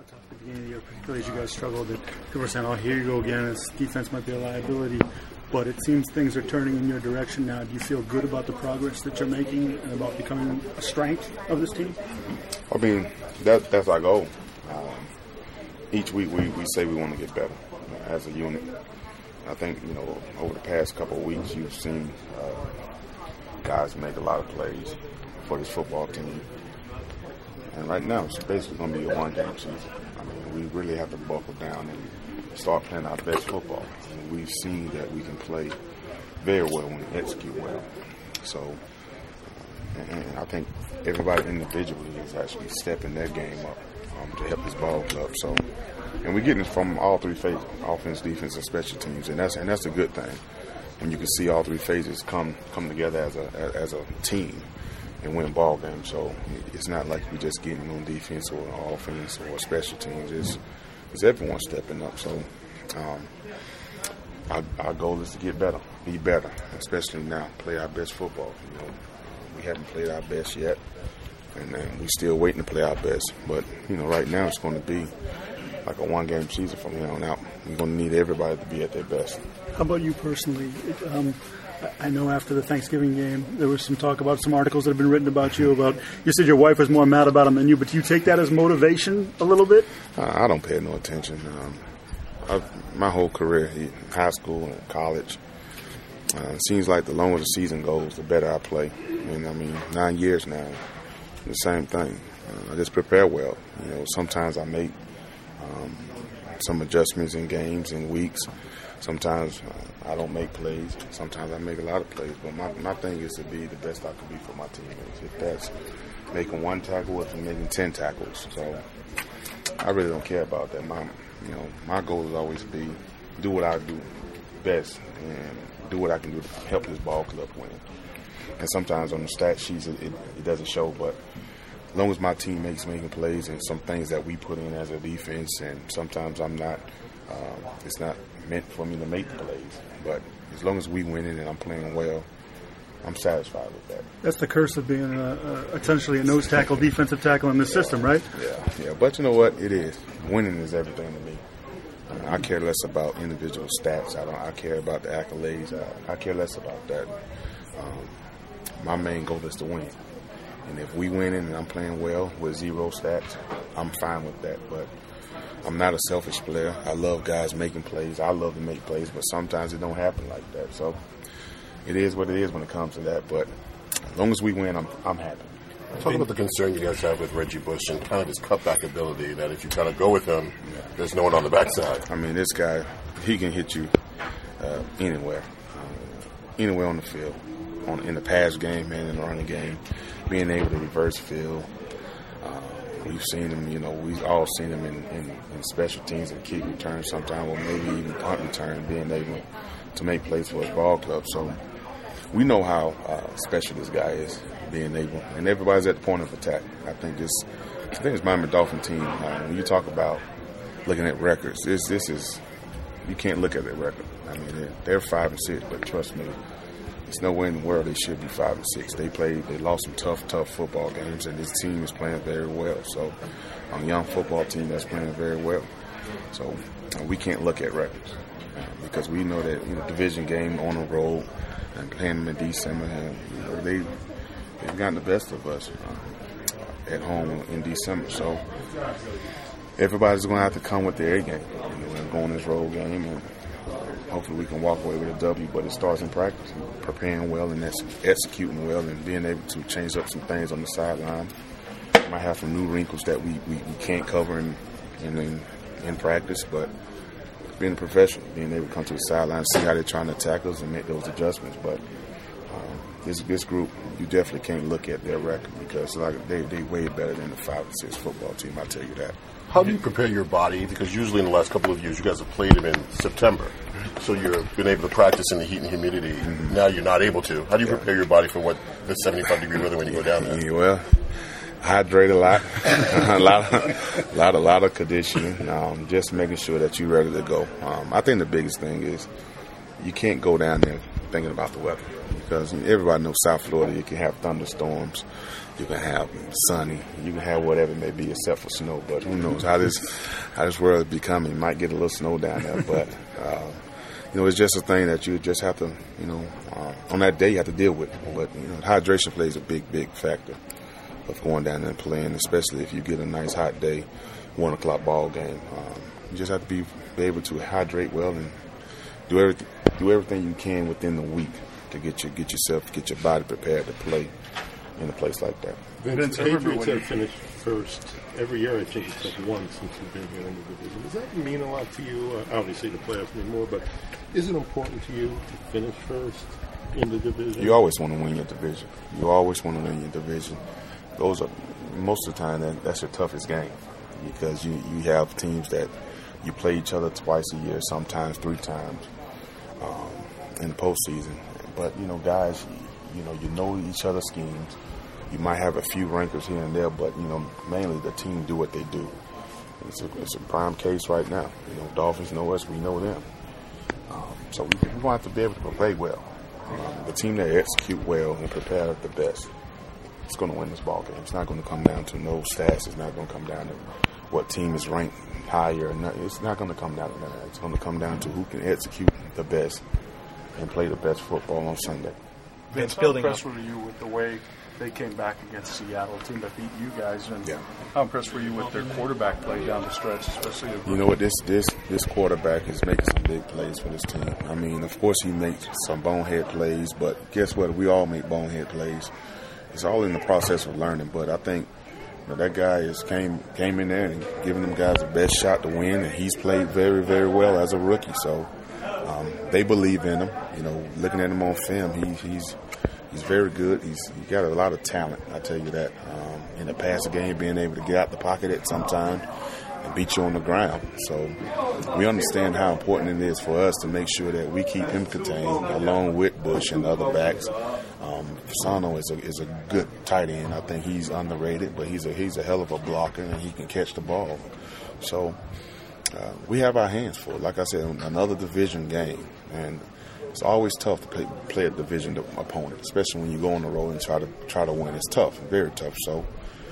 talk at the beginning of the year, particularly as you guys struggled, that people were saying, "Oh, here you go again. This defense might be a liability." But it seems things are turning in your direction now. Do you feel good about the progress that you're making and about becoming a strength of this team? I mean, that's our goal. Each week we say we want to get better as a unit. I think, over the past couple of weeks you've seen guys make a lot of plays for this football team. And right now it's basically going to be a one-game season. I mean, we really have to buckle down and start playing our best football. And we've seen that we can play very well when we execute well. So, and I think everybody individually is actually stepping their game up to help this ball club. So, and we're getting it from all three phases: offense, defense, and special teams. And that's a good thing when you can see all three phases come together as a team and win ball games. So it's not like we're just getting on defense or offense or special teams. It's everyone stepping up. So our goal is to get better, be better, especially now, play our best football. We haven't played our best yet, and we're still waiting to play our best. But, right now it's going to be like a one-game season from here on out. We're going to need everybody to be at their best. How about you personally? I know after the Thanksgiving game, there was some talk about some articles that have been written about you. You said your wife was more mad about him than you, but do you take that as motivation a little bit? I don't pay no attention. My whole career, high school and college, it seems like the longer the season goes, the better I play. And 9 years now, the same thing. I just prepare well. Sometimes I make some adjustments in games and weeks. Sometimes I don't make plays. Sometimes I make a lot of plays. But my thing is to be the best I can be for my teammates. If that's making one tackle, or if I'm making 10 tackles. So I really don't care about that. My goal is always to do what I do best and do what I can do to help this ball club win. And sometimes on the stat sheets it doesn't show, but as long as my teammates making plays and some things that we put in as a defense, and sometimes I'm not, it's not meant for me to make plays. But as long as we winning and I'm playing well, I'm satisfied with that. That's the curse of being essentially a nose tackle, defensive tackle in this system, right? Yeah. But you know what? It is. Winning is everything to me. I care less about individual stats. I care about the accolades. I care less about that. My main goal is to win. And if we winning and I'm playing well with 0 stats, I'm fine with that. But I'm not a selfish player. I love guys making plays. I love to make plays, but sometimes it don't happen like that. So it is what it is when it comes to that. But as long as we win, I'm happy. Talk about the concern you guys have with Reggie Bush and kind of his cutback ability, that if you kind of go with him, there's no one on the backside. This guy, he can hit you anywhere on the field, in the pass game and in the running game, being able to reverse field. We've seen him, we've all seen him in special teams and kick returns sometimes, or maybe even punt return, being able to make plays for his ball club. So we know how special this guy is, being able, and everybody's at the point of attack. I think this Miami Dolphin team, when you talk about looking at records, this is, you can't look at their record. They're 5-6, but trust me, there's nowhere in the world they should be 5-6. They lost some tough football games, and this team is playing very well. So, a young football team that's playing very well. So, we can't look at records because we know that division game on the road and playing them in December, and they've gotten the best of us at home in December. So, everybody's going to have to come with their A game and go on this road game, and hopefully we can walk away with a W, but it starts in practice, preparing well and executing well and being able to change up some things on the sideline. Might have some new wrinkles that we can't cover in practice, but being a professional, being able to come to the sideline, see how they're trying to attack us and make those adjustments. But this group, you definitely can't look at their record because they way better than the 5-6 football team, I tell you that. How do you prepare your body? Because usually in the last couple of years, you guys have played them in September. So you've been able to practice in the heat and humidity. Mm-hmm. Now you're not able to. How do you prepare your body for the 75-degree weather when you go down there? Well, hydrate a lot, a lot of conditioning, just making sure that you're ready to go. I think the biggest thing is you can't go down there thinking about the weather because everybody knows South Florida, you can have thunderstorms. You can have sunny. You can have whatever it may be, except for snow. But who knows how this world is becoming? Might get a little snow down there, but it's just a thing that you just have to, on that day you have to deal with. But hydration plays a big factor of going down there and playing, especially if you get a nice hot day, 1 o'clock ball game. You just have to be able to hydrate well and do everything you can within the week to get your body prepared to play in a place like that. Vince, Patriots have finished first every year. I think it's like once since you've been here in the division. Does that mean a lot to you? Obviously, the playoffs mean more, but is it important to you to finish first in the division? You always want to win your division. Those are most of the time that's your toughest game because you have teams that you play each other twice a year, sometimes 3 times in the postseason. But guys, you know each other's schemes. You might have a few rankers here and there, but mainly the team do what they do. It's a prime case right now. Dolphins know us, we know them. So we want to be able to play well. The team that execute well and prepare the best, it's going to win this ball game. It's not going to come down to no stats. It's not going to come down to what team is ranked higher or not. It's not going to come down to that. It's going to come down to who can execute the best and play the best football on Sunday. Vince, how impressed were you with the way they came back against Seattle, a team that beat you guys? And how impressed were you with their quarterback play down the stretch, especially? You know what, this quarterback is making some big plays for this team. I mean, of course he makes some bonehead plays, but guess what? We all make bonehead plays. It's all in the process of learning. But I think that guy came in there and giving them guys the best shot to win, and he's played very, very well as a rookie. So they believe in him. Looking at him on film, he's very good. He's got a lot of talent, I tell you that. In the passing game, being able to get out the pocket at some time and beat you on the ground. So we understand how important it is for us to make sure that we keep him contained, along with Bush and the other backs. Fasano is a good tight end. I think he's underrated, but he's a hell of a blocker, and he can catch the ball. So we have our hands full. Like I said, another division game, and it's always tough to play a division opponent, especially when you go on the road and try to win. It's tough, very tough. So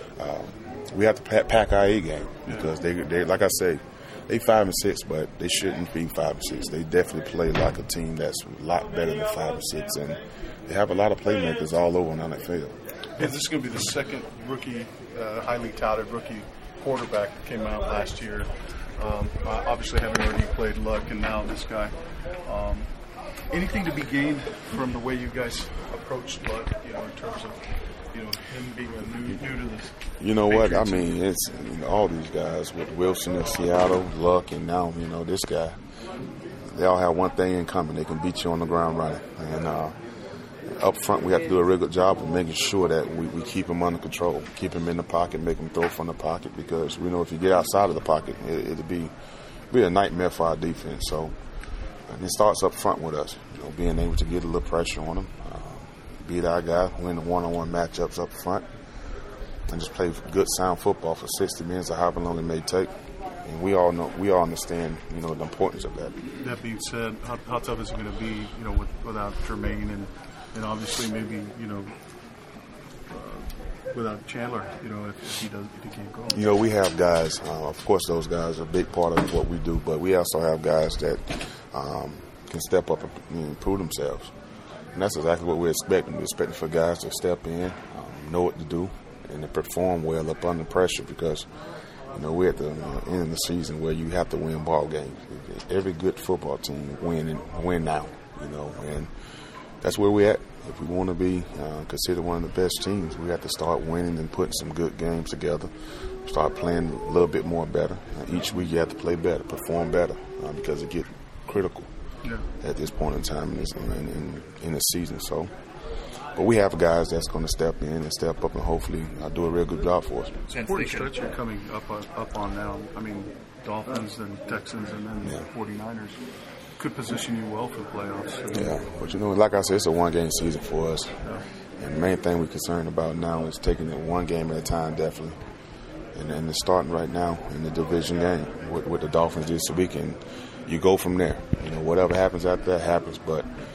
we have to pack our A game because they like I say, they 5-6, but they shouldn't be 5-6. They definitely play like a team that's a lot better than 5-6, and they have a lot of playmakers all over on that field. This is going to be the second rookie, highly touted rookie quarterback that came out last year. Obviously, having already played Luck and now this guy. Anything to be gained from the way you guys approached Luck, in terms of him being new to this? You know what? I mean, it's all these guys with Wilson in Seattle, Luck, and now this guy. They all have one thing in common: they can beat you on the ground running. And up front, we have to do a real good job of making sure that we keep him under control, keep him in the pocket, make him throw from the pocket, because we know if you get outside of the pocket, it'll be a nightmare for our defense. So. And it starts up front with us, being able to get a little pressure on them, beat our guy, win the one-on-one matchups up front, and just play good, sound football for 60 minutes or however long it may take. And we all understand, the importance of that. That being said, how tough is it going to be, without Jermaine and obviously maybe, without Chandler, if he can't go? We have guys. Of course, those guys are a big part of what we do, but we also have guys that can step up and improve themselves. And that's exactly what we're expecting. We're expecting for guys to step in, know what to do, and to perform well up under pressure, because we're at the end of the season where you have to win ball games. Every good football team win now, and that's where we're at. If we want to be considered one of the best teams, we have to start winning and putting some good games together, start playing a little bit more better. Each week you have to play better, perform better, because it gets critical at this point in time in the season. So, but we have guys that's going to step in and step up and hopefully do a real good job for us. Important stretch you're coming up on now. I mean, Dolphins and Texans and then 49ers. Could position you well for the playoffs. Yeah, but like I said, it's a one-game season for us. Yeah. And the main thing we're concerned about now is taking it one game at a time, definitely. And it's starting right now in the division game with the Dolphins this week, and you go from there. Whatever happens after that happens, but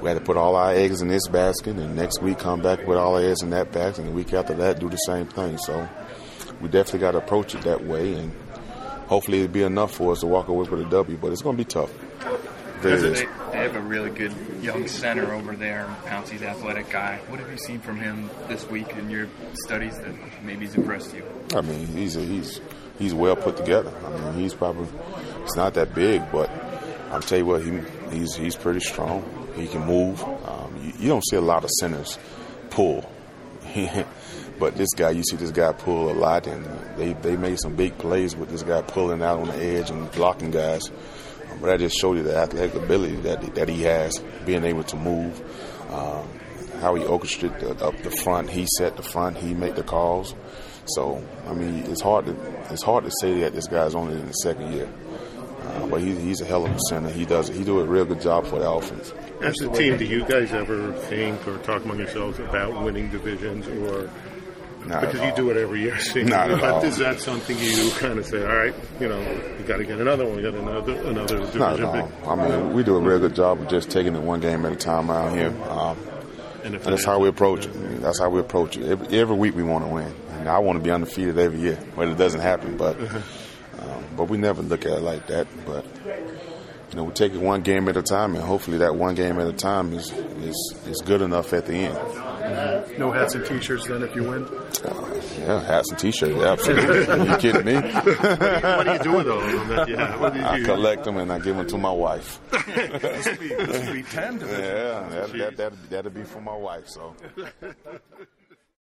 we had to put all our eggs in this basket, and next week come back with all our eggs in that basket, and the week after that do the same thing. So we definitely got to approach it that way, and hopefully it'll be enough for us to walk away with a W, but it's going to be tough. They have a really good young center over there. Pouncey's an athletic guy. What have you seen from him this week in your studies that maybe he's impressed you? I mean, he's well put together. I mean, it's not that big, but I'll tell you what, he's pretty strong. He can move. You don't see a lot of centers pull. But this guy, you see this guy pull a lot, and they made some big plays with this guy pulling out on the edge and blocking guys. But that just showed you the athletic ability that he has, being able to move, how he orchestrated up the front. He set the front. He made the calls. So I mean, it's hard to say that this guy's only in the second year. But he's a hell of a center. He do a real good job for the offense. As a team, do you guys ever think or talk among yourselves about winning divisions, or because you do it every year? Not at all. Is that something you kind of say, all right, you got to get another one, we got another division? Not at all. I mean, we do a real good job of just taking it one game at a time around here. And that's how we approach it. That's how we approach it. Every week we want to win. And I want to be undefeated every year, but it doesn't happen. But we never look at it like that. But we take it one game at a time, and hopefully that one game at a time is good enough at the end. No hats and T-shirts then if you win? Yeah, hats and T-shirts, absolutely. Are you kidding me? What do you do with those? I collect them and I give them to my wife. This will be 10 to Yeah, that'll be for my wife. So.